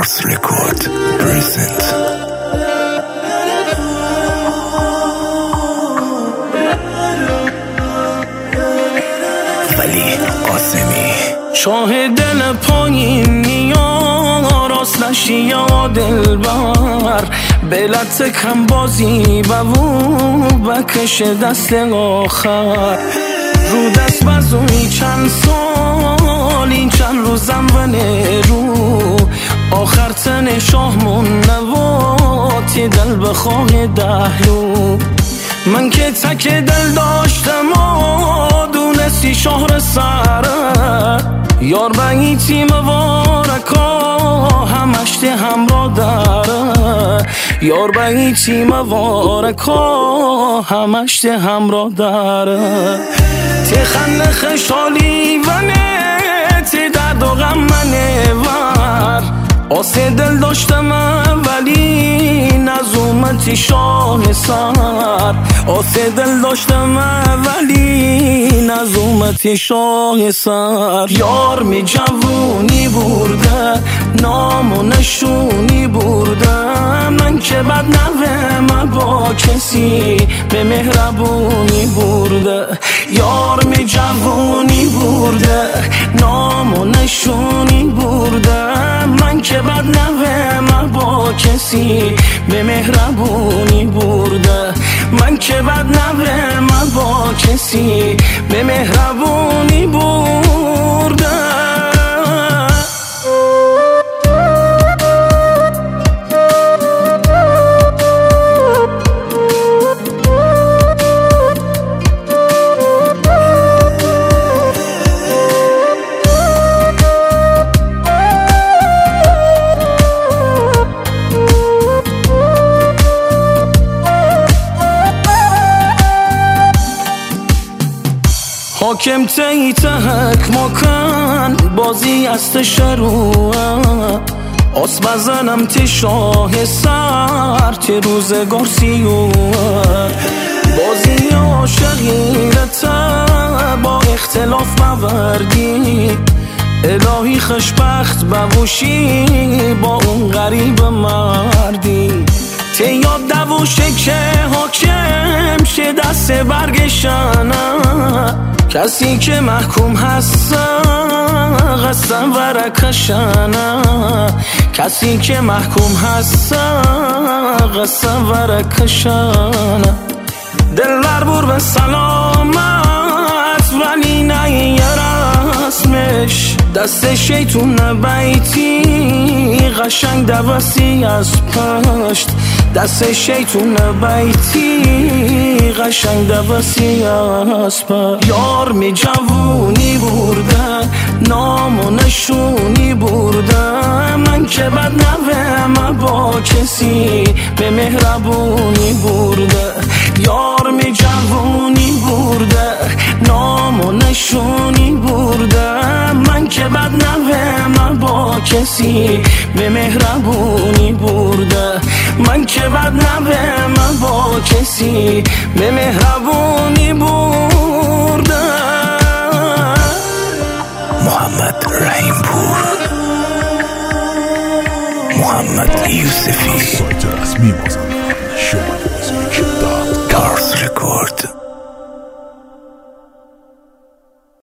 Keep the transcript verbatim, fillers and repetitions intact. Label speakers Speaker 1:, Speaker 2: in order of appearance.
Speaker 1: Cars Record present. ولی قاسمی
Speaker 2: شاه دل پایینی ها راست نشی یا دلبر بلت کم بازی بوو بکش دست آخر رو دست بزوی چند سال این چند روزم و نرو آخر تن شاه من نواتی دل بخواه دهلو من که تک دل داشتم و دونستی شهر سره یار بگی تیم وارکا همشت همرا داره یار بگی تیم وارکا همشت همرا داره تی خنده خشالی و نه تی درد و غم منه ور آسه دل داشتم ولی نزومتی شاه سر آسه دل داشتم ولی نزومتی شاه سر یار می جوونی برده نام و نشونی برده من که بد نوهم با کسی به مهربونی برده یار می جوونی برده نام و نشونی برده من که بد نوهم با کسی به مهربونی برده من که بد نوهم با کسی به مهربونی برده حاکم تی تحک مکن بازی است شروع آس بزنم تی شاه سر تی روزگار سیوه بازی عاشقیرت با اختلاف بوردی الهی خوشبخت بوشی با اون غریب مردی تی یاد دوشه که حاکم شه دست برگشنه کسی که محکوم هست قسم ورکشنه کسی که محکوم هست قسم ورکشنه دل بر به سلامت ولی نه یه رسمش دست شیطون بیتی قشنگ دوستی از پشت دست شیطون بیتی قشنگ دوستی از پشت یار می جوونی برده نام و نشونی برده من که بد نوهم با کسی به مهربونی برده یار می جوونی برده نام و نشونی برده من که بد نوهم با کسی به مهربونی برده من که بد نوهم با کسی به مهربونی برده
Speaker 1: محمد رحیم پور محمد یوسفی
Speaker 3: سایت رسمی مازندران شما موزیک دات
Speaker 1: Cars Record